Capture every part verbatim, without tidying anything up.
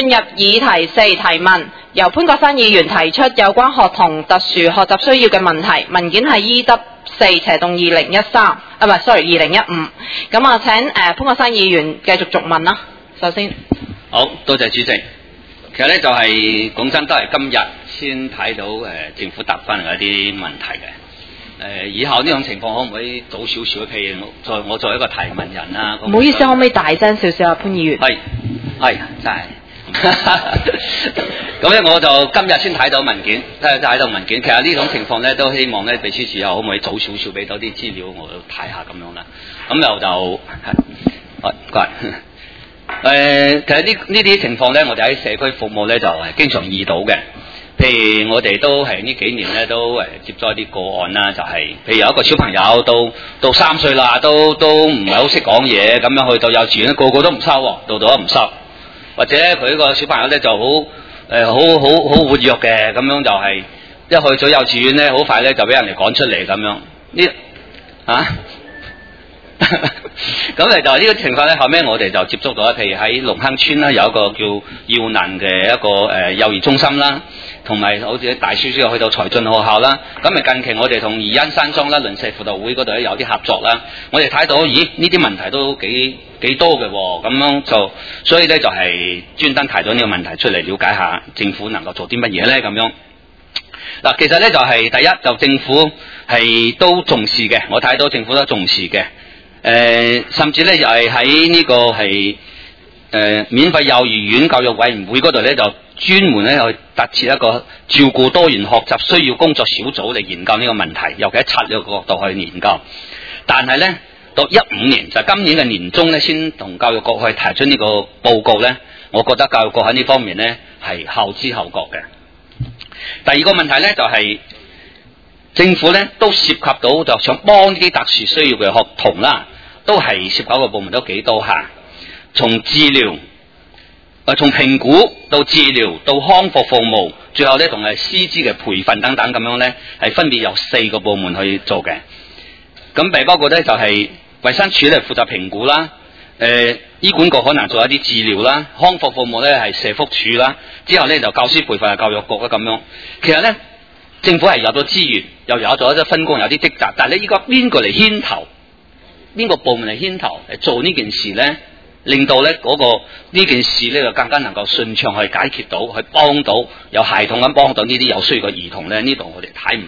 入議題四提問，由潘國山議員提出有關學童特殊學習需要嘅問題，文件係 E W 四斜洞二零一三，啊唔係 sorry 二零一五。咁啊請誒、呃、潘國山議員繼續續問啦。首先， 好多謝主席。其實咧就係、是、講真都係今日先睇到誒、呃、政府答翻嚟一啲問題嘅。誒、呃，以後呢種情況可唔可以早少少？譬如我作我作為一個提問人啦， 唔好意思，可唔可以大聲少少啊，潘議員？ 係係真係。咁咧我就今日先睇到文件，睇睇到文件。其實呢種情況咧都希望咧秘書處又可唔可以早少少俾多啲資料我睇下咁樣啦。咁又就係，唔該。誒、呃，其實呢呢啲情況咧，我哋喺社區服務咧就係經常遇到嘅。譬如我哋都係呢幾年咧都誒接咗一啲個案啦，就係、是、譬如有一個小朋友到到三歲啦，都都唔係好識講嘢，咁樣去到幼稚園個個都唔收，到到都唔收。或者佢個小朋友咧就好誒好好好活躍嘅，咁樣就係、是、一去咗幼稚園咧，好快咧就俾人哋趕出嚟咁樣。呢啊？咁嚟就呢個情況咧，後尾我哋就接觸到，譬如喺龍坑村啦，有一個叫耀能嘅一個誒、呃、幼兒中心啦，同埋好似大少少去到財進學校啦。咁咪近期我哋同怡欣山莊啦、鄰舍輔導會嗰度咧有啲合作啦。我哋睇到，咦呢啲問題都幾幾多嘅喎，咁樣就所以咧就係專登提咗呢個問題出嚟，了解下政府能夠做啲乜嘢咧咁樣。嗱，其實咧就係、是、第一就政府係都重視嘅，我睇到政府都重視嘅。誒、呃，甚至咧又係喺呢個係誒、呃、免費幼兒園教育委員會嗰度咧，就專門咧去特設一個照顧多元學習需要工作小組嚟研究呢個問題，尤其喺策略角度去研究。但係咧到一五年就今年嘅年中咧，先同教育局去提出呢個報告咧，我覺得教育局喺呢方面咧係後知後覺嘅。第二個問題咧就係、是、政府咧都涉及到就想幫呢啲特殊需要嘅學童啦。都係涉及個部門都幾多下，從治療，誒、呃、從評估到治療到康復服務，最後咧同係師資嘅培訓等等咁樣咧，係分別由四個部門去做嘅。咁譬如包括咧就係衛生署咧負責評估啦，誒、呃、醫管局可能做一啲治療啦，康復服務咧係社福署啦，之後咧就教師培訓係教育局啦咁樣。其實咧政府係有咗資源，又有咗一啲分工，有啲職責，但係咧依家邊個嚟牽頭？邊個部門嚟牽頭嚟做呢件事呢？令到咧嗰、那個呢件事咧就更加能夠順暢去解決到，去幫到有系統咁幫到呢啲有需要嘅兒童咧。呢度我哋睇唔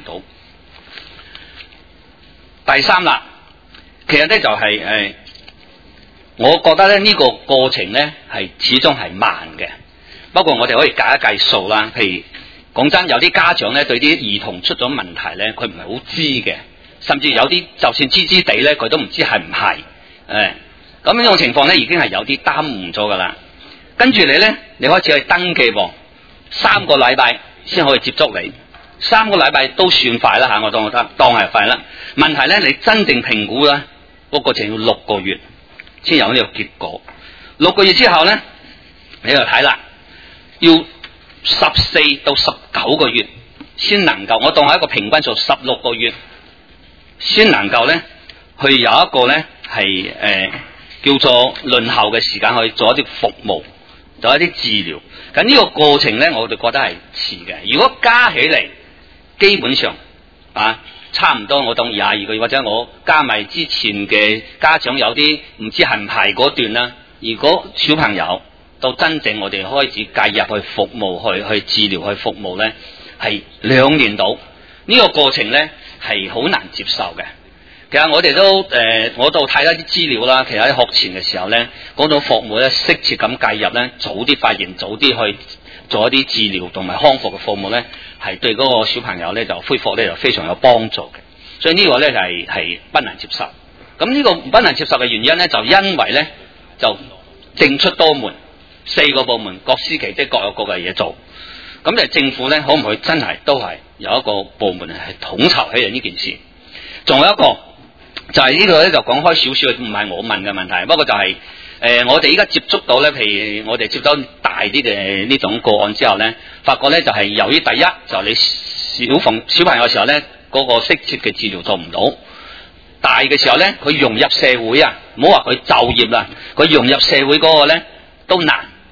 到。第三啦，其實咧就係、是、誒、呃，我覺得咧呢、這個過程咧係始終係慢嘅。不過我哋可以計一計數啦。譬如講真，有啲家長咧對啲兒童出咗問題咧，佢唔係好知嘅。甚至有啲就算知知地咧，佢都唔知係唔係，誒咁呢種情況咧，已經係有啲耽誤咗噶啦。跟住你咧，你開始去登記喎，三個禮拜先可以接觸你，三個禮拜都算快啦嚇，我當我得當係快啦。問題咧，你真正評估咧，嗰個程要六個月先有呢個結果。六個月之後咧，你就睇啦，要十四到十九個月先能夠，我當係一個平均數，十六個月。先能夠咧，去有一個咧係誒叫做輪候嘅時間去做一啲服務，做一啲治療。咁呢個過程咧，我哋覺得係遲嘅。如果加起嚟，基本上啊差唔多，我當廿二個月，或者我加埋之前嘅家長有啲唔知係唔係嗰段啦。如果小朋友到真正我哋開始介入去服務、去去治療、去服務咧，係兩年到。呢、這個過程咧係好難接受嘅。其實我哋都誒、呃，我都睇一啲資料啦。其實喺學前嘅時候咧，嗰種服務咧適切咁介入咧，早啲發現，早啲去做一啲治療同埋康復嘅服務咧，係對嗰個小朋友咧就恢復咧就非常有幫助嘅。所以呢個咧就係、是、係不能接受。咁呢個不能接受嘅原因咧，就因為咧就政出多門，四個部門各司其職，各有各嘅嘢做。咁就政府咧，可唔可以真係都係有一個部門係統籌起嚟呢件事？仲有一個就係、是、呢度咧，就講開少少，唔係我問嘅問題，不過就係、是、誒、呃、我哋依家接觸到咧，譬如我哋接到大啲嘅呢種個案之後咧，發覺咧就係、是、由於第一就你小朋小朋友嘅時候咧，嗰、那個適切嘅治療做唔到；大嘅時候咧，佢融入社會啊，唔好話佢就業啦，佢融入社會嗰個咧都難。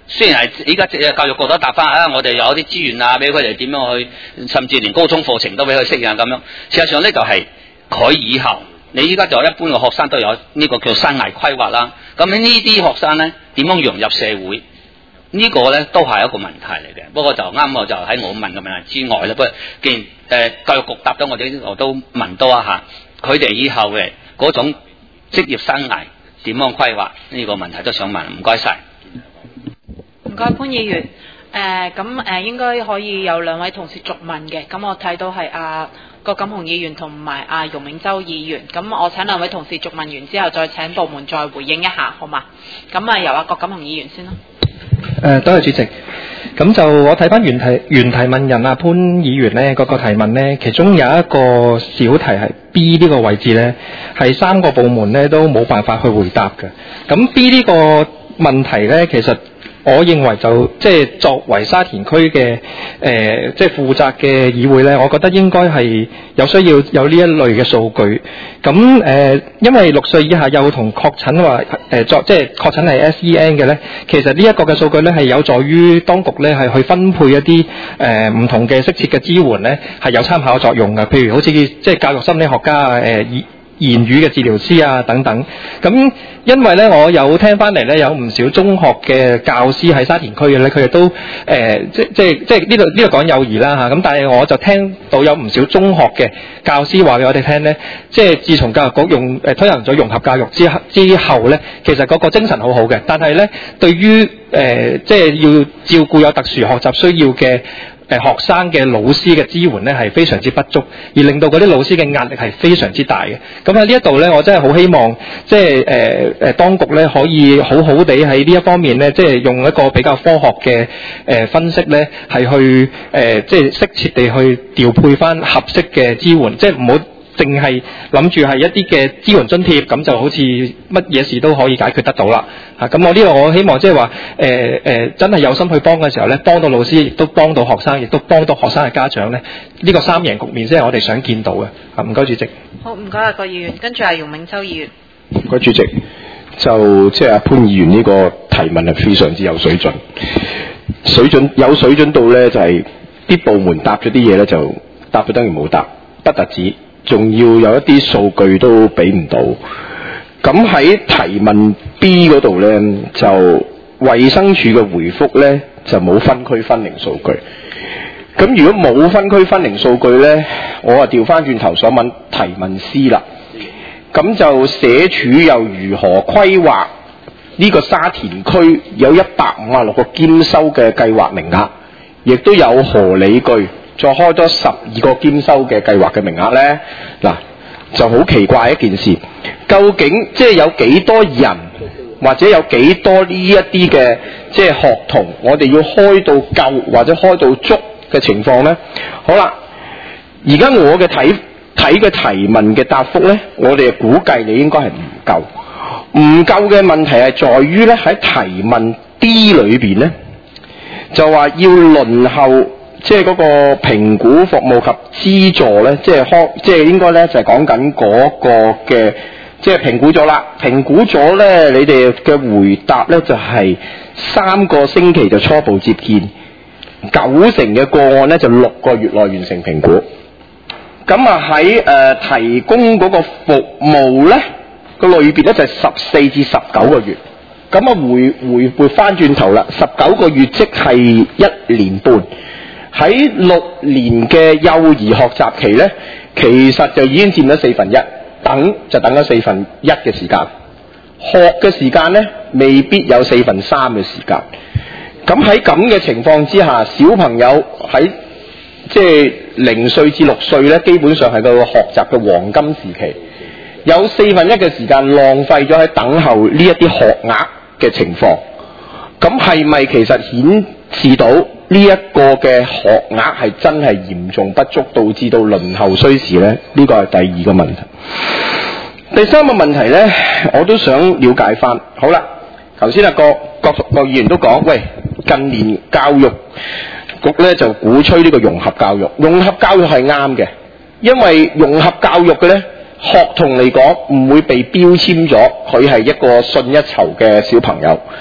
雖然係依家教育局都答翻啊，我哋有啲資源啊，俾佢哋點樣去，甚至連高中課程都俾佢適應咁樣。事實上咧就係、是、佢以後，你依家就一般嘅學生都有呢個叫生涯規劃啦。咁呢啲學生咧點樣融入社會？呢個咧都係一個問題嚟嘅，不過就啱我就喺我問嘅問題之外咧，不過既然誒、呃、教育局答咗我哋，我都問多一下，佢哋以後嘅嗰種職業生涯點樣規劃呢個問題都想問，唔該晒。 唔該潘議員，誒咁誒應該可以有兩位同事續問嘅，咁我睇到係阿郭錦雄議員同埋阿容銘洲議員，咁我請兩位同事續問完之後，再請部門再回應一下，好嘛？咁啊由阿郭錦雄議員先啦。 誒、呃，多謝主席。咁就我睇翻原題原提問人啊潘議員呢嗰、那個提問呢，其中有一個小題係 B 呢個位置呢，係三個部門呢都冇辦法去回答嘅。咁 B 呢個問題呢，其實我認為就即係作為沙田區嘅誒，即係負責嘅議會呢，我覺得應該係有需要有呢一類嘅數據。咁誒、呃，因為六歲以下幼童確診話誒作即係確診係 S E N 嘅呢，其實呢一個嘅數據呢係有助於當局呢係去分配一啲誒唔同嘅適切嘅支援呢係有參考作用嘅。譬如好似即係教育心理學家啊誒、呃言語嘅治療師啊等等，咁因為咧我有聽翻嚟咧有唔少中學嘅教師喺沙田區嘅咧，佢哋都誒、呃、即即即呢度呢度講幼兒啦嚇，咁但係我就聽到有唔少中學嘅教師話俾我哋聽咧，即係自從教育局用誒、呃、推行咗融合教育之之後咧，其實嗰個精神好好嘅，但係咧對於誒、呃、即係要照顧有特殊學習需要嘅誒學生嘅老師嘅支援咧係非常之不足，而令到嗰啲老師嘅壓力係非常之大嘅。咁喺呢一度咧，我真係好希望即係誒誒當局咧可以好好地喺呢一方面咧，即係用一個比較科學嘅誒、呃、分析咧，係去誒、呃、即係適切地去調配翻合適嘅支援，即係唔好淨係諗住係一啲嘅支援津貼，咁就好似乜嘢事都可以解決得到啦。嚇、啊，咁我呢個我希望即係話誒誒，真係有心去幫嘅時候咧，幫到老師，亦都幫到學生，亦都幫到學生嘅家長咧，呢、呢個三贏局面先係我哋想見到嘅。嚇，唔該主席。好，唔該啊，郭議員，跟住係容銘洲議員。 唔該主席，就即係阿潘議員呢個提問係非常之有水準，水準有水準到咧就係、是、啲部門答咗啲嘢咧就答咗等於冇答，不特止。仲要有一啲數據都俾唔到，咁喺提問 B 嗰度呢，就衛生署嘅回覆呢，就冇分區分齡數據。咁如果冇分區分齡數據呢，我啊調翻轉頭想問提問 C 啦。咁就社署又如何規劃呢個沙田區有一百五十六個兼收嘅計劃名額，亦都有何理據？再開多十二個兼收嘅計劃嘅名額呢，嗱就好奇怪一件事。究竟即係有幾多人，或者有幾多呢一啲嘅即係學童，我哋要開到夠或者開到足嘅情況呢？好啦，而家我嘅睇睇嘅提問嘅答覆呢，我哋估計你應該係唔夠。唔夠嘅問題係在於呢，喺提問 D 裏邊呢，就話要輪候。即係嗰個評估服務及資助咧，即係開，即係應該咧就係講緊嗰個嘅，即係評估咗啦。評估咗咧，你哋嘅回答咧就係、是、三個星期就初步接見，九成嘅個案咧就六個月內完成評估。咁啊喺誒提供嗰個服務咧個類別咧就係十四至十九個月。咁啊回回回翻轉頭啦，十九個月即係一年半。喺六年嘅幼兒學習期呢，其實就已經佔咗四分一，等就等咗四分一嘅時間，學嘅時間呢，未必有四分三嘅時間。咁喺咁嘅情況之下，小朋友喺即係零歲至六歲呢，基本上係個學習嘅黃金時期，有四分一嘅時間浪費咗喺等候呢一啲學額嘅情況。咁係咪其實顯示到呢一個嘅學額係真係嚴重不足，導致到輪候需時呢？呢個係第二個問題。第三個問題呢，我都想了解翻。好啦，頭先啊郭郭郭議員都講，喂，近年教育局呢就鼓吹呢個融合教育，融合教育係啱嘅，因為融合教育嘅呢，學童嚟講唔會被標籤咗佢係一個信一籌嘅小朋友。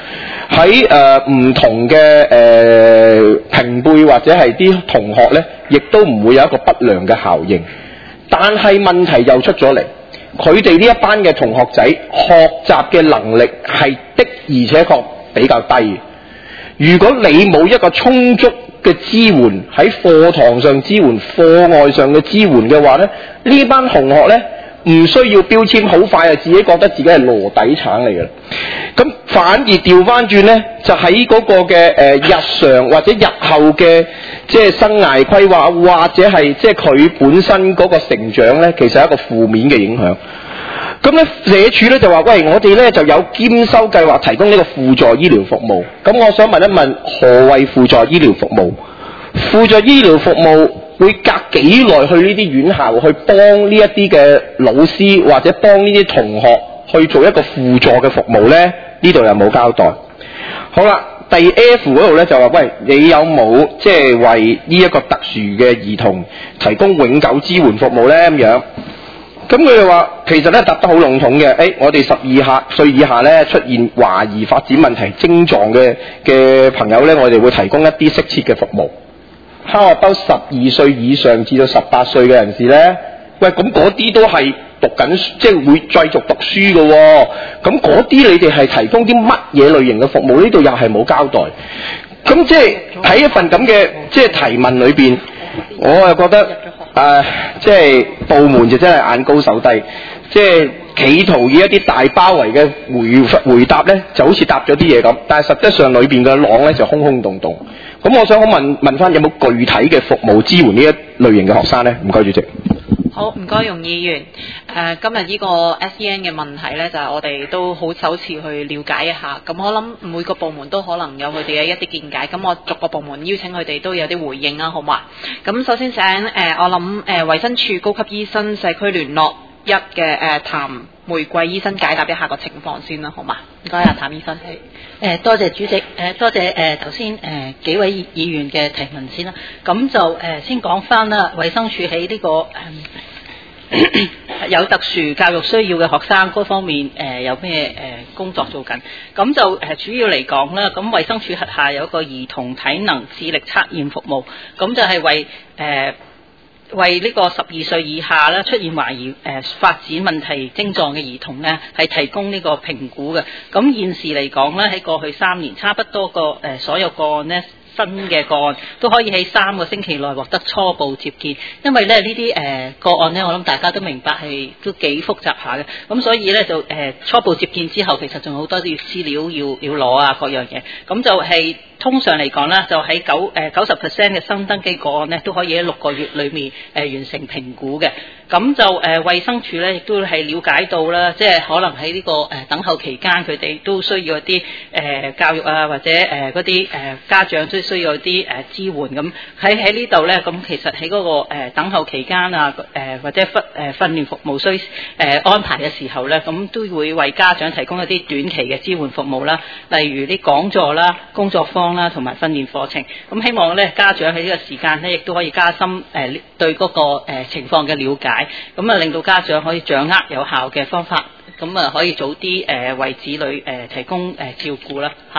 喺誒唔同嘅誒、呃、平輩或者係啲同學咧，亦都唔會有一個不良嘅效應。但係問題又出咗嚟，佢哋呢一班嘅同學仔學習嘅能力係的而且確比較低。如果你冇一個充足嘅支援喺課堂上支援、課外上嘅支援嘅話咧，呢班同學咧唔需要標籤，好快就自己覺得自己係籮底橙嚟嘅啦。咁反而調翻轉咧，就喺嗰個嘅誒、呃、日常或者日後嘅即係生涯規劃，或者係即係佢本身嗰個成長咧，其實係一個負面嘅影響。咁咧，社署咧就話：喂，我哋咧就有兼收計劃，提供呢個輔助醫療服務。咁我想問一問，何謂輔助醫療服務？輔助醫療服務會隔幾耐去呢啲院校去幫呢一啲嘅老師或者幫呢啲同學去做一個輔助嘅服務咧？呢度又冇交代。好啦，第 F 嗰度咧就話：喂，你有冇即係為呢一個特殊嘅兒童提供永久支援服務咧？咁樣。咁佢哋話其實咧答得好籠統嘅，誒、哎、我哋十二下歲以下咧出現懷疑發展問題症狀嘅嘅朋友咧，我哋會提供一啲適切嘅服務。哈，到十二歲以上至到十八歲嘅人士咧，喂，咁嗰啲都係讀緊，即係會繼續讀書嘅喎、哦。咁嗰啲你哋係提供啲乜嘢類型嘅服務？呢度又係冇交代。咁即係喺一份咁嘅即係提問裏邊，我又覺得。誒、呃，即係部門就真係眼高手低，即係企圖以一啲大包圍嘅回回答咧，就好似答咗啲嘢咁，但係實質上裏邊嘅朗咧就空空洞洞。咁我想好問問翻，有冇具體嘅服務支援呢一類型嘅學生咧？唔該，主席。 好，唔該，容議員。誒、呃，今日呢個 S E N 嘅問題呢，就係、是、我哋都好首次去了解一下。咁我諗每個部門都可能有佢哋嘅一啲見解。咁我逐個部門邀請佢哋都有啲回應啊，好嘛？咁首先請誒、呃，我諗誒衛生署高級醫生社區聯絡一嘅誒譚玫瑰醫生解答一下個情況先啦，好嘛？唔該啊，譚醫生。 誒、呃，多謝主席。誒、呃，多謝誒頭先誒幾位議員嘅提問先啦。咁就誒、呃、先講翻啦，衛生署喺呢個誒。呃有特殊教育需要嘅學生嗰方面，誒、呃、有咩誒、呃、工作做緊？咁就誒、呃、主要嚟講啦，咁衛生署轄下有一個兒童體能智力測驗服務，咁就係為誒、呃、為呢個十二歲以下咧出現懷疑誒、呃、發展問題症狀嘅兒童咧，係提供呢個評估嘅。咁現時嚟講咧，喺過去三年，差不多個誒、呃、所有個案咧。新嘅個案都可以喺三個星期內獲得初步接見，因為咧呢啲誒個案咧，我諗大家都明白係都幾複雜下嘅，咁所以咧就誒、呃、初步接見之後，其實仲有好多啲資料要要攞啊，各樣嘢，咁就係、是、通常嚟講咧，就喺九誒九十 percent 嘅新登記個案咧，都可以喺六個月裏面誒、呃、完成評估嘅。咁就誒衛、呃、生署咧，亦都係了解到啦，即係可能喺呢、這個誒、呃、等候期間，佢哋都需要一啲誒、呃、教育啊，或者誒嗰啲誒家長都需要一啲誒、呃、支援咁。喺喺呢度咧，咁其實喺嗰、那個、呃、等候期間啊，誒、呃、或者訓誒訓練服務需誒、呃、安排嘅時候咧，咁都會為家長提供一啲短期嘅支援服務啦，例如啲講座啦、工作坊啦，同埋訓練課程。咁希望咧家長喺呢個時間咧，亦都可以加深誒、呃、對嗰、那個、呃、情況嘅了解。咁啊，令到家長可以掌握有效嘅方法，咁啊可以早啲誒、呃、為子女誒、呃、提供誒、呃、照顧啦嚇。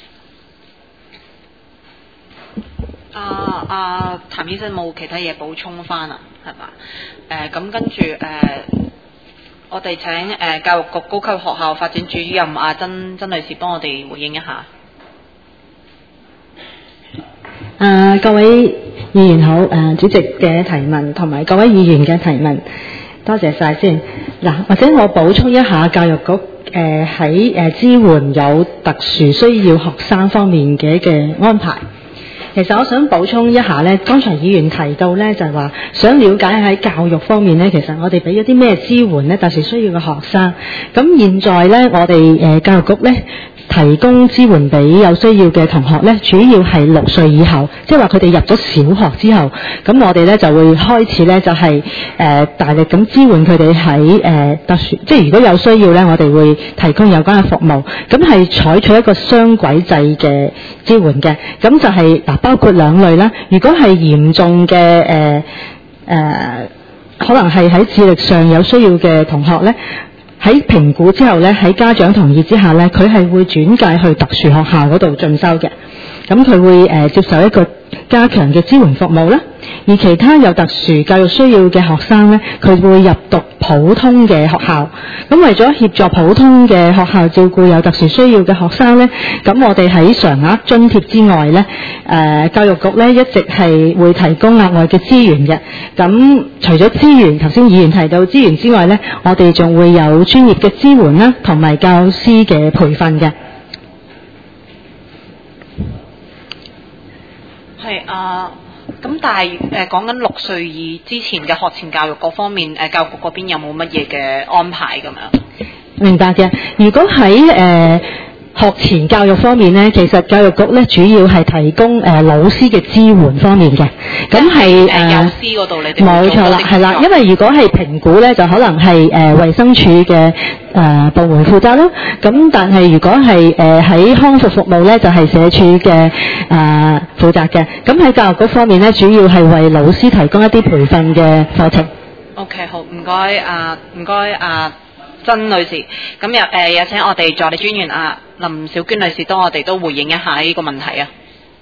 啊啊，譚醫生冇其他嘢補充翻啊，係嘛？誒咁跟住誒，我哋請誒、呃、教育局高級學校發展主任阿曾曾女士幫我哋回應一下。 啊，各位議員好，誒、呃、主席嘅提問同埋各位議員嘅提問，多謝晒先。嗱，或者我補充一下教育局誒喺誒支援有特殊需要學生方面嘅嘅安排。其實我想補充一下咧，剛才議員提到咧就係話想了解喺教育方面咧，其實我哋俾咗啲咩支援咧特殊需要嘅學生。咁現在咧，我哋誒、呃、教育局咧提供支援俾有需要嘅同學咧，主要係六歲以後，即係話佢哋入咗小學之後，咁我哋咧就會開始咧就係、是、誒、呃、大力咁支援佢哋喺誒特殊，即係如果有需要咧，我哋會提供有關嘅服務。咁係採取一個雙軌制嘅支援嘅，咁就係、是、嗱。包括兩類啦，如果係嚴重嘅誒誒，可能係喺智力上有需要嘅同學咧， 喺評估之後咧，喺家長同意之下咧，佢係會轉介去特殊學校嗰度進修嘅。咁佢會誒、呃、接受一個加強嘅支援服務啦。而其他有特殊教育需要嘅學生咧，佢會入讀普通嘅學校。咁為咗協助普通嘅學校照顧有特殊需要嘅學生咧，咁我哋喺常額津貼之外咧，誒、呃、教育局咧一直係會提供額外嘅資源嘅。咁除咗資源，頭先議員提到資源之外咧，我哋仲會有專業嘅支援啦，同埋教師嘅培訓嘅。 係啊，咁但係誒講緊六歲以之前嘅學前教育嗰方面，誒教育局嗰邊有冇乜嘢嘅安排咁樣？ 明白嘅。如果喺誒、呃學前教育方面咧，其實教育局咧主要係提供誒、呃、老師嘅支援方面嘅，咁係誒幼師嗰度你哋冇錯啦，係啦，因為如果係評估咧，就可能係誒衛生署嘅誒部門負責啦。咁但係如果係誒喺康復服務咧，就係、是、社署嘅誒負責嘅。咁喺教育局方面咧，主要係為老師提供一啲培訓嘅課程。 OK， 好，唔該啊，唔該啊。曾女士，咁又誒有請我哋助理專員啊林小娟女士，當我哋都回應一下呢個問題啊。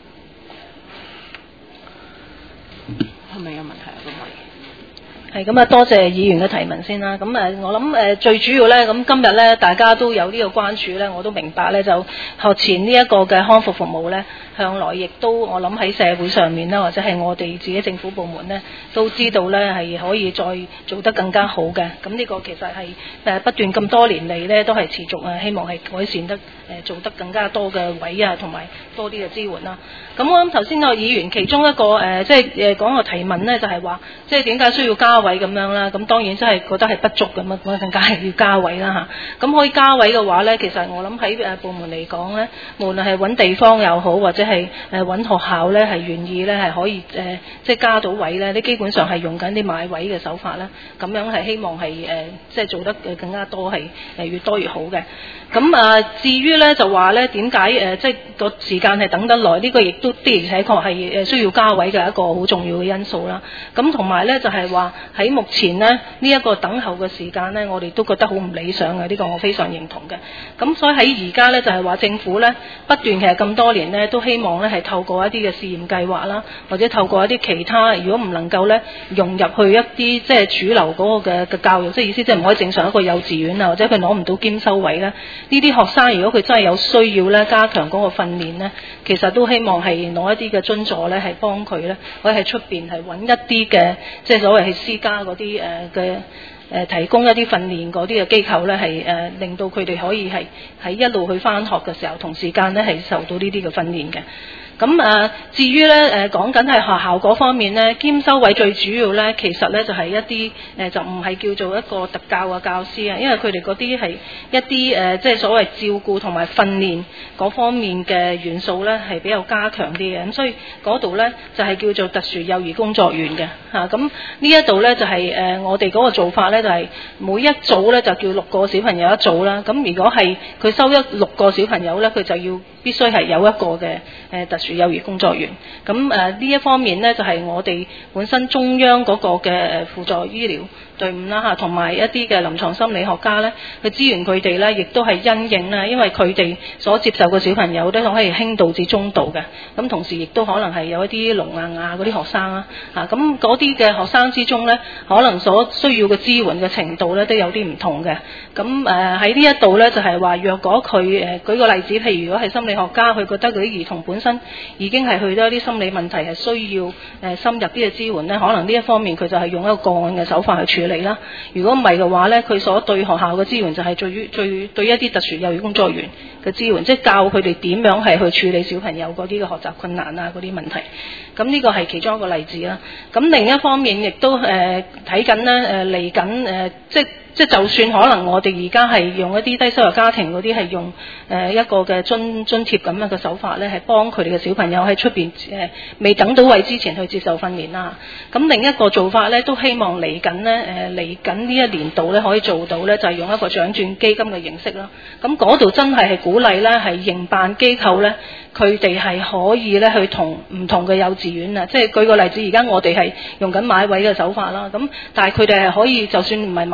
係咪有問題啊？咁可以。 係咁啊，多謝議員嘅提問先啦。咁誒，我諗誒最主要咧，咁今日咧大家都有呢個關注咧，我都明白咧，就學前呢一個嘅康復服務咧，向來亦都我諗喺社會上面啦，或者係我哋自己政府部門咧，都知道咧係可以再做得更加好嘅。咁呢個其實係誒不斷咁多年嚟咧，都係持續啊，希望係改善得誒做得更加多嘅位啊，同埋多啲嘅支援啦。咁我諗頭先個議員其中一個誒即係誒講個提問咧，就係話即係點解需要加位咁樣啦？咁當然真係覺得係不足咁啊，咁更加係要加位啦嚇。咁可以加位嘅話咧，其實我諗喺誒部門嚟講咧，無論係揾地方又好，或者係誒揾學校咧係願意咧係可以誒、呃、即係加到位咧，你基本上係用緊啲買位嘅手法咧，咁樣係希望係誒、呃、即係做得更加多，係誒越多越好嘅。咁啊、呃，至於咧就話咧點解誒即係個時間係等得耐？呢、這個亦都的而且確係誒需要加位嘅一個好重要嘅因素啦。咁同埋咧就係話喺目前呢，呢、這、一個等候嘅時間咧，我哋都覺得好唔理想嘅，呢、這個我非常認同嘅。咁所以喺而家咧就係話政府咧不斷其實咁多年咧都希望咧係透過一啲嘅試驗計劃啦，或者透過一啲其他，如果唔能夠咧融入去一啲即係主流嗰個嘅嘅教育，即係意思即係唔可以正常一個幼稚園啊，或者佢攞唔到兼修位咧，呢啲學生如果佢真係有需要咧加強嗰個訓練咧，其實都希望係攞一啲嘅津助咧係幫佢咧，可以喺出邊係揾一啲嘅即係所謂係私家嗰啲誒嘅誒提供一啲訓練嗰啲嘅機構咧係誒令到佢哋可以係喺一路去返學嘅時候，同時間咧係受到呢啲嘅訓練嘅。咁誒、呃，至於咧誒講緊係學校嗰方面咧，兼修位最主要咧，其實咧就係、是、一啲誒、呃、就唔係叫做一個特教嘅教師啊，因為佢哋嗰啲係一啲誒、呃、即係所謂照顧同埋訓練嗰方面嘅元素咧係比較加強啲嘅，咁所以嗰度咧就係、是、叫做特殊幼兒工作員嘅嚇。咁、啊、呢一度咧就係、是、誒、呃、我哋嗰個做法咧就係、是、每一組咧就叫六個小朋友一組啦。咁如果係佢收一六個小朋友咧，佢就要必須係有一個嘅誒、呃、特殊幼兒工作員。咁誒呢一方面呢，就係、是、我哋本身中央嗰個嘅誒輔助醫療隊伍啦嚇，同埋一啲嘅臨床心理學家呢，去支援佢哋呢，亦都係因應啦，因為佢哋所接受嘅小朋友都可以輕度至中度嘅。咁同時亦都可能係有一啲聾啞啞嗰啲學生啦嚇。咁嗰啲嘅學生之中呢，可能所需要嘅支援嘅程度呢，都有啲唔同嘅。咁誒喺呢一度呢，就係、是、話，若果佢誒、呃、舉個例子，譬如如果係心理學家，佢覺得嗰啲兒童本身已經係去到一啲心理問題，係需要誒、呃、深入啲嘅支援呢，可能呢一方面佢就係用一個個案嘅手法去處理啦。如果唔係嘅話呢，佢所對學校嘅支援就係最最對一啲特殊幼兒工作員嘅支援，即係教佢哋點樣係去處理小朋友嗰啲嘅學習困難啊嗰啲問題。咁呢個係其中一個例子啦。咁另一方面亦都誒睇緊呢，誒嚟緊誒即即就算可能我哋而家係用一啲低收入家庭嗰啲係用誒一個嘅津津貼咁樣嘅手法咧，係幫佢哋嘅小朋友喺出邊誒未等到位之前去接受訓練啦。咁另一個做法咧，都希望嚟緊呢，誒嚟緊呢一年度咧可以做到咧，就係、是、用一個獎轉基金嘅形式啦。咁嗰度真係係鼓勵咧，係營辦機構咧，佢哋係可以咧去同唔同嘅幼稚園啊，即係舉個例子，而家我哋係用緊買位嘅手法啦。咁但係佢哋係可以，就算唔係買位嗰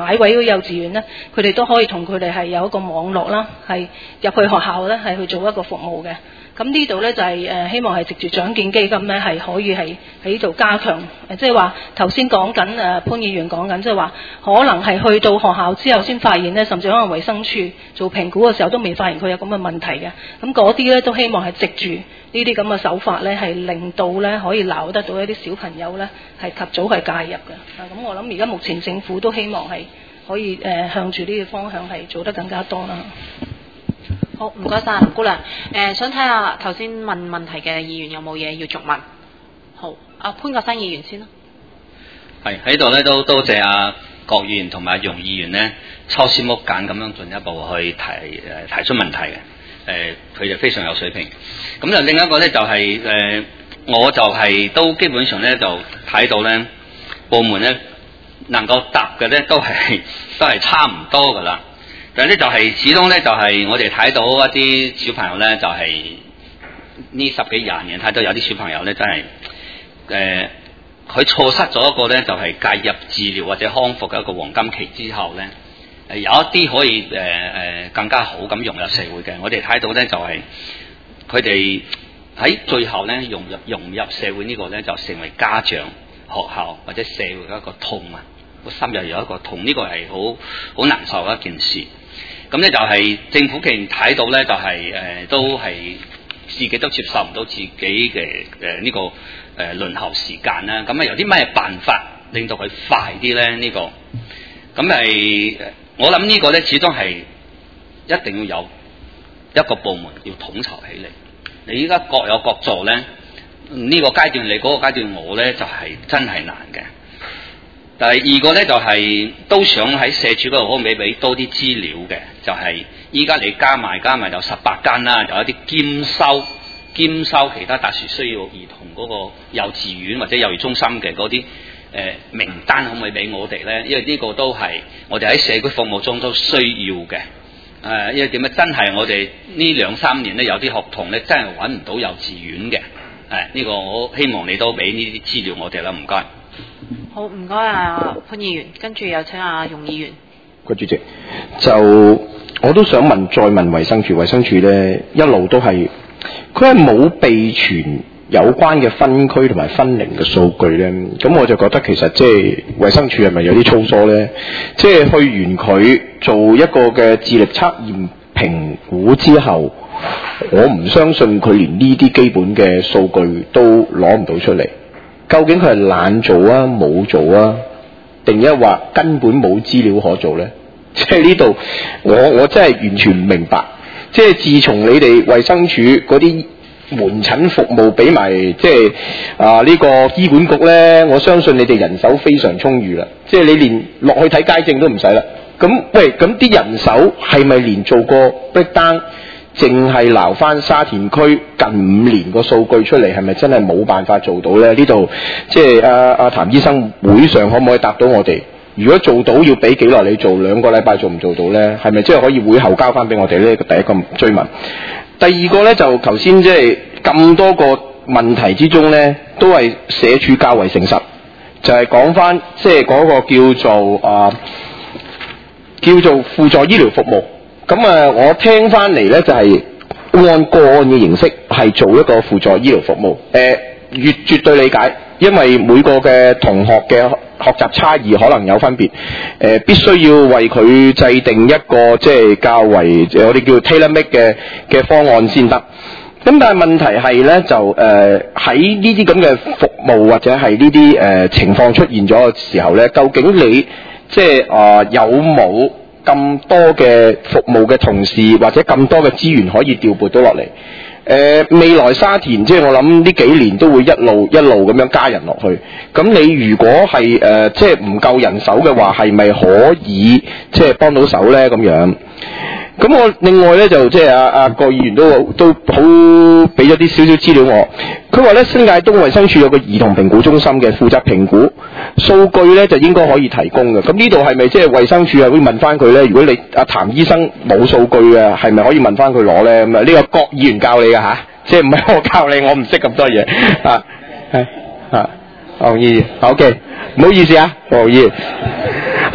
幼稚園咧，佢哋都可以同佢哋係有一個網絡啦，係入去學校咧係去做一個服務嘅。咁呢度咧就係、是、誒、呃、希望係藉住獎券基金咧係可以係喺度加強誒，即係話頭先講緊誒潘議員講緊，即係話可能係去到學校之後先發現咧，甚至可能衛生署做評估嘅時候都未發現佢有咁嘅問題嘅。咁嗰啲咧都希望係藉住呢啲咁嘅手法咧，係令到咧可以撈得到一啲小朋友咧係及早係介入嘅。啊，咁我諗而家目前政府都希望係可以誒、呃、向住呢個方向係做得更加多啦。 好，唔該晒，林姑娘。誒、呃，想睇下頭先問問題嘅議員有冇嘢要續問？好，阿潘國新議員先啦。 係喺度咧，都多謝阿郭議員同埋容議員呢，抽絲剝繭咁樣進一步去提誒、呃、提出問題嘅。誒、呃，佢哋非常有水平。咁就另一個咧就係、是、誒、呃，我就係都基本上咧就睇到咧部門咧能夠答嘅咧都係都係差唔多噶啦。但係咧就係、是、始終咧就係、是、我哋睇到一啲小朋友咧就係、是、呢十幾廿年睇到有啲小朋友咧真係誒佢錯失咗一個咧就係、是、介入治療或者康復嘅一個黃金期之後咧，誒有一啲可以誒誒、呃、更加好咁融入社會嘅。我哋睇到咧就係佢哋喺最後咧融入融入社會呢個咧就成為家長、學校或者社會嘅一個痛啊，個心入有一個痛，呢、這個係好好難受嘅一件事。咁咧就係政府既然睇到咧，就係、是、誒、呃、都係自己都接受唔到自己嘅誒呢個誒、呃、輪候時間啦。咁啊有啲咩辦法令到佢快啲咧？呢、這個咁係我諗呢個咧始終係一定要有一個部門要統籌起嚟。你依家各有各做咧，呢、這個階段你嗰個階段我咧就係、是、真係難嘅。第二個咧就係、是、都想喺社署嗰度可唔可以俾多啲資料嘅，就係依家你加埋加埋有十八間啦，有一啲兼收兼收其他特殊需要兒童嗰個幼稚園或者幼兒中心嘅嗰啲誒名單，可唔可以俾我哋咧？因為呢個都係我哋喺社區服務中都需要嘅。誒、呃，因為點解真係我哋呢兩三年咧有啲學童咧真係揾唔到幼稚園嘅。誒、呃，呢、這個我希望你都俾呢啲資料我哋啦，唔該。 好，唔該啊潘議員，跟住有請阿容議員。 個主席，就我都想問，再問衛生署，衛生署咧一路都係佢係冇備存有關嘅分區同埋分齡嘅數據咧，咁我就覺得其實即係衛生署係咪有啲粗疏咧？即係去完佢做一個嘅智力測驗評估之後，我唔相信佢連呢啲基本嘅數據都攞唔到出嚟。究竟佢係懶做啊、冇做啊，定一話根本冇資料可做呢？即係呢度，我我真係完全唔明白。即係自從你哋衛生署嗰啲門診服務俾埋，即係啊呢個醫管局呢，我相信你哋人手非常充裕啦。即係你連落去睇街症都唔使啦。咁喂，咁啲人手係咪連做個 breakdown？淨係撈翻沙田區近五年個數據出嚟，係咪真係冇辦法做到呢？呢度即係阿阿譚醫生會上可唔可以答到我哋？如果做到要俾幾耐你做？兩個禮拜做唔做到呢？係咪即係可以會後交翻俾我哋呢？第一個追問。第二個呢，就頭先即係咁多個問題之中呢，都係社署較為誠實，就係講翻即係嗰個叫做啊叫做輔助醫療服務。咁啊，我聽翻嚟咧就係按個案嘅形式係做一個輔助醫療服務。誒、呃，越絕對理解，因為每個嘅同學嘅學習差異可能有分別。誒、呃，必須要為佢制定一個即係較為我哋叫 tailor-made 嘅嘅方案先得。咁但係問題係咧，就誒喺呢啲咁嘅服務或者係呢啲誒情況出現咗嘅時候咧，究竟你即係啊、呃、有冇咁多嘅服務嘅同事或者咁多嘅資源可以調撥到落嚟？誒、呃、未來沙田即係我諗呢幾年都會一路一路咁樣加人落去。咁你如果係誒、呃、即係唔夠人手嘅話，係咪可以即係幫到手咧？咁樣？咁我另外咧就即係阿阿郭議員都都好俾咗啲少少資料我。佢話咧新界東衛生署有個兒童評估中心嘅，負責評估數據咧就應該可以提供嘅。咁呢度係咪即係衛生署係會問翻佢咧？如果你阿譚醫生冇數據嘅，係咪可以問翻佢攞咧？咁啊呢個郭議員教你嘅吓，即係唔係我教你，我唔識咁多嘢啊。係啊，黃議員 ，OK， 唔好意思啊，黃議員。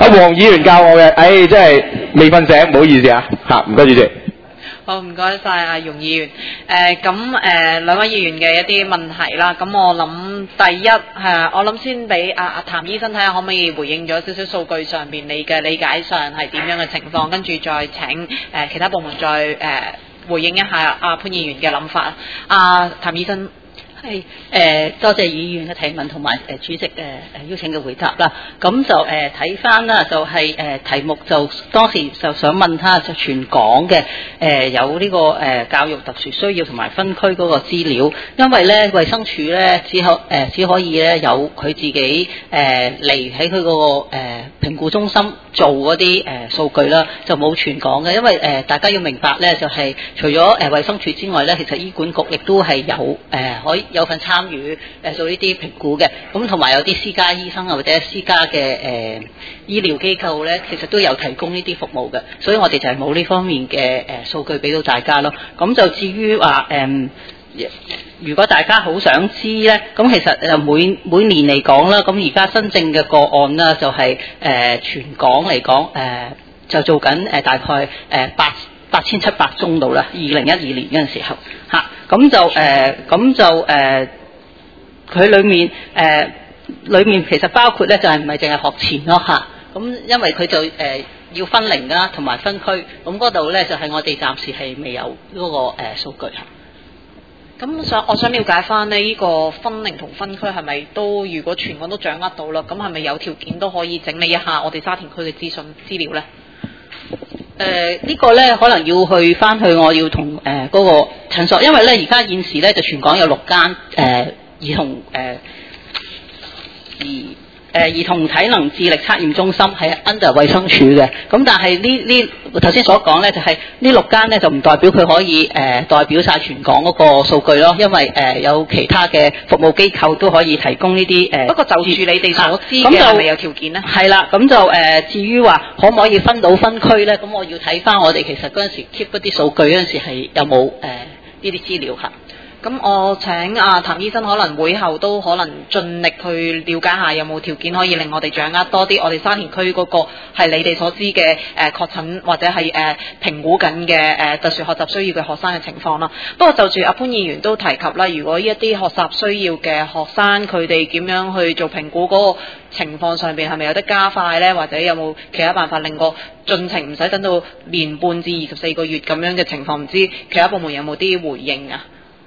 阿黃議員教我嘅，唉、真係未瞓醒，唔好意思啊，嚇，唔該主席。 好，唔該晒阿容議員。誒咁誒兩位議員嘅一啲問題啦，咁我諗第一係、呃、我諗先俾阿阿譚醫生睇下可唔可以回應咗少少數據上邊你嘅理解上係點樣嘅情況，跟住再請誒、呃、其他部門再誒、呃、回應一下阿、啊、潘議員嘅諗法。阿、啊、譚醫生。 係誒、呃，多謝議員嘅提問同埋誒主席誒誒、呃、邀請嘅回答啦。咁就誒睇翻啦，就係、是、誒、呃、題目就當時就想問下就全港嘅誒、呃、有呢、這個誒、呃、教育特殊需要同埋分區嗰個資料，因為咧衛生署咧只可誒、呃、只可以咧有佢自己誒嚟喺佢嗰個誒、呃、評估中心做嗰啲誒數據啦，就冇全港嘅，因為誒、呃、大家要明白咧，就係、是、除咗誒衛生署之外咧，其實醫管局亦都係有誒、呃、可以。有份參與誒做呢啲評估嘅，咁同埋有啲私家醫生啊或者私家嘅誒、呃、醫療機構咧，其實都有提供呢啲服務嘅，所以我哋就係冇呢方面嘅誒數據俾到大家咯。咁就至於話誒，如果大家好想知咧，咁其實誒每每年嚟講啦，咁而家新症嘅個案啦，就係、是、誒、呃、全港嚟講誒就做緊誒大概誒八八千七百宗度啦，二零一二年嗰陣時候嚇。咁就誒，咁、呃、就誒，佢、呃、裏面誒、呃，裏面其實包括咧，就係唔係淨係學前咯嚇。咁、啊、因為佢就誒、呃、要分齡啦，同埋分區，咁嗰度咧就係、是、我哋暫時係未有嗰、那個誒、呃、數據嚇。 咁想我想了解翻呢依個分齡同分區係咪都如果全港都掌握到啦，咁係咪有條件都可以整理一下我哋沙田區嘅資訊資料咧？ 誒、呃這個、呢個咧可能要去翻去，我要同誒嗰個診所，因為咧而家現時咧就全港有六間誒、呃、兒童誒、呃、兒誒兒童體能智力測驗中心係 under 衛生署嘅，咁但係呢呢頭先所講咧就係、是、呢六間咧就唔代表佢可以誒、呃、代表晒全港嗰個數據咯，因為誒、呃、有其他嘅服務機構都可以提供呢啲誒。 不過就住你哋所知嘅係咪有條件咧？ 係啦，咁就誒、呃、至於話可唔可以分到分區咧？咁我要睇翻我哋其實嗰陣時 keep 嗰啲數據嗰陣時係有冇誒呢啲資料嚇。 咁我請阿譚醫生可能會後都可能盡力去了解下有冇條件可以令我哋掌握多啲我哋沙田區嗰個係你哋所知嘅誒確診或者係誒、呃、評估緊嘅誒特殊學習需要嘅學生嘅情況啦。不過就住阿潘議員都提及啦，如果一啲學習需要嘅學生佢哋點樣去做評估嗰個情況上邊係咪有得加快呢？或者有冇其他辦法令個進程唔使等到年半至二十四個月咁樣嘅情況？唔知其他部門有冇啲回應啊？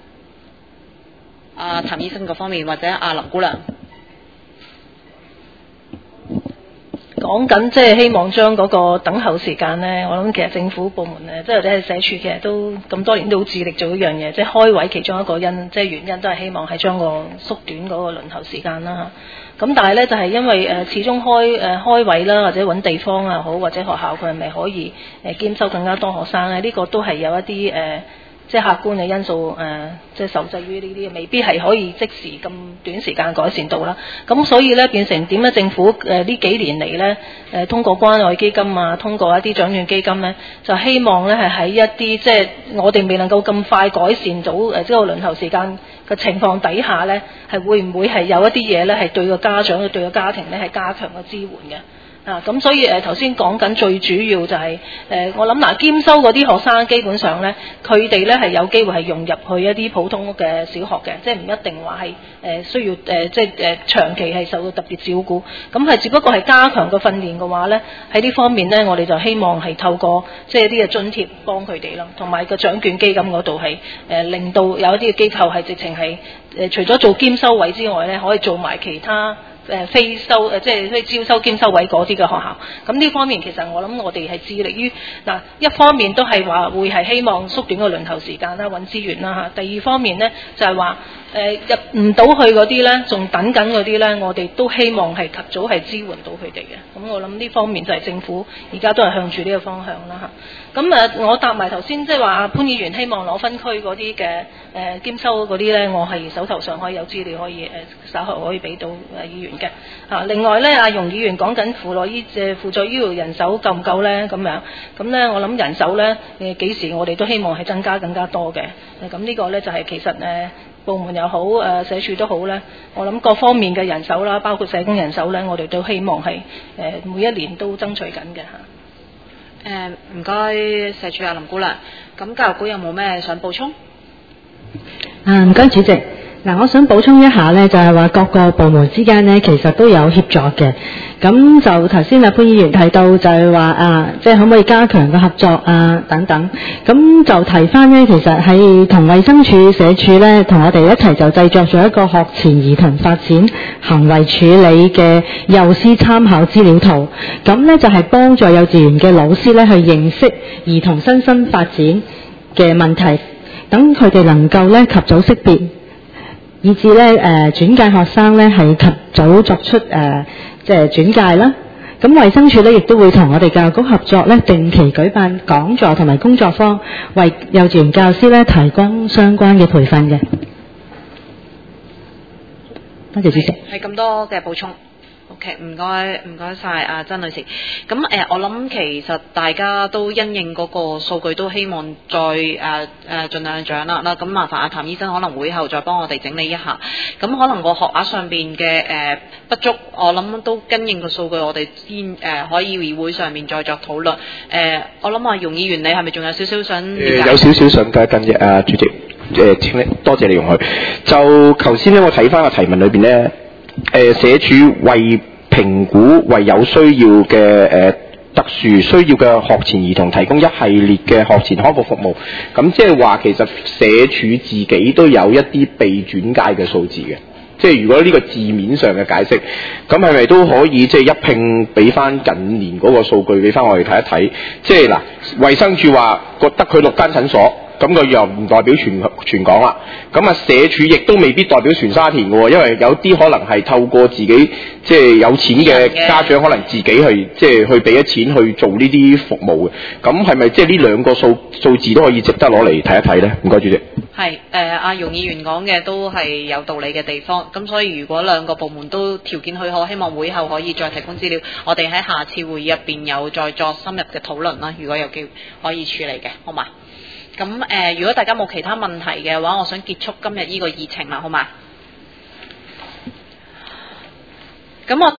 阿、啊、譚醫生嗰方面，或者阿、啊、林姑娘講緊，即係希望將嗰個等候時間呢，我諗其實政府部門呢，即係或者係社署，其實都咁多年都好致力做一樣嘢，即係開位其中一個因，即係原因都係希望係將個縮短嗰個輪候時間啦。咁但係呢，就係、是、因為誒、呃、始終開誒、呃、開位啦，或者揾地方啊好，或者學校佢係咪可以誒、呃、兼收更加多學生咧？呢、這個都係有一啲誒。呃即係客觀嘅因素，誒、呃，即係受制於呢啲，未必係可以即時咁短時間改善到啦。咁所以咧，變成點咧？政府誒呢、呃、幾年嚟咧，誒、呃、通過關愛基金啊，通過一啲獎券基金咧，就希望咧係喺一啲即係我哋未能夠咁快改善到誒即係個輪候時間嘅情況底下咧，係會唔會係有一啲嘢咧係對個家長、對個家庭咧係加強個支援嘅？啊，咁所以誒頭先講緊最主要就係、是、誒、呃、我諗嗱兼收嗰啲學生基本上咧，佢哋咧係有機會係融入去一啲普通嘅小學嘅，即係唔一定話係誒需要誒、呃、即係誒、呃、長期係受到特別照顧，咁係只不過係加強個訓練嘅話咧，喺呢方面咧我哋就希望係透過即係啲嘅津貼幫佢哋咯，同埋個獎券基金嗰度係誒令到有一啲嘅機構係直情係誒除咗做兼收位之外咧，可以做埋其他。誒非收誒即係非招收兼收位嗰啲嘅學校，咁呢方面其實我諗我哋係致力於嗱，一方面都係話會係希望縮短個輪候時間啦，揾資源啦嚇。第二方面呢，就係話誒入唔到去嗰啲呢，仲等緊嗰啲呢，我哋都希望係及早係支援到佢哋嘅。咁我諗呢方面就係政府而家都係向住呢個方向啦嚇。咁誒，我答埋頭先，即係話潘議員希望攞分區嗰啲嘅誒兼收嗰啲咧，我係手頭上可以有資料可以誒、呃、稍後可以俾到誒議員嘅。啊，另外咧，阿容議員講緊輔助醫誒輔助醫療人手夠唔夠咧？咁樣咁咧，我諗人手咧誒幾時我哋都希望係增加更加多嘅。咁、啊、呢個咧就係、是、其實誒。呃部門又好，誒、呃、社署都好咧，我諗各方面嘅人手啦，包括社工人手咧，我哋都希望係誒、呃、每一年都爭取緊嘅嚇。 誒唔該，社署阿林姑娘，咁教育局有冇咩想補充？ 啊，唔該主席。嗱，我想補充一下呢，就係話各個部門之間呢，其實都有協作嘅。咁就頭先阿潘議員提到就係話啊，即係可唔可以加強個合作啊等等。咁就提翻呢，其實係同衛生署、社署呢，同我哋一齊就製作咗一個學前兒童發展行為處理嘅幼師參考資料圖。咁呢，就係幫助幼稚園嘅老師呢，去認識兒童身心發展嘅問題，等佢哋能夠呢及早識別。以至咧誒轉介學生咧係及早作出誒即係轉介啦。咁衛生署咧亦都會同我哋教育局合作咧，定期舉辦講座同埋工作坊，為幼稚園教師咧提供相關嘅培訓嘅。多謝主席。 係咁多嘅補充。OK， 唔該唔該晒阿曾女士。咁誒、呃，我諗其實大家都因應嗰個數據，都希望再誒誒盡量掌握啦。咁麻煩阿譚醫生可能會後再幫我哋整理一下。咁可能個學額上邊嘅誒不足，我諗都跟應個數據，我哋先誒、呃、可以議會上面再作討論。誒、呃，我諗啊，容議員你係咪仲有少少想、呃？ 有少少想加跟嘅，啊主席，誒、呃、請你多謝你容許。就頭先咧，我睇翻個提問裏邊咧。誒、呃、社署為評估為有需要嘅誒、呃、特殊需要嘅學前兒童提供一系列嘅學前康復服務，咁即係話其實社署自己都有一啲被轉介嘅數字嘅，即係如果呢個字面上嘅解釋，咁係咪都可以即係一併俾翻近年嗰個數據俾翻我哋睇一睇？即係嗱，衛生署話覺得佢六間診所。咁佢又唔代表全全港啦，咁啊社署亦都未必代表全沙田嘅喎，因為有啲可能係透過自己即係有錢嘅家長，可能自己去即係去俾咗錢去做呢啲服務嘅。咁係咪即係呢兩個數數字都可以值得攞嚟睇一睇呢？唔該，主席。係誒，阿容議員講嘅都係有道理嘅地方。咁所以如果兩個部門都條件許可，希望會後可以再提供資料，我哋喺下次會議入邊有再作深入嘅討論啦。如果有機會可以處理嘅，好嘛？咁誒、呃，如果大家冇其他問題嘅話，我想結束今日呢個議程啦，好嘛？咁我。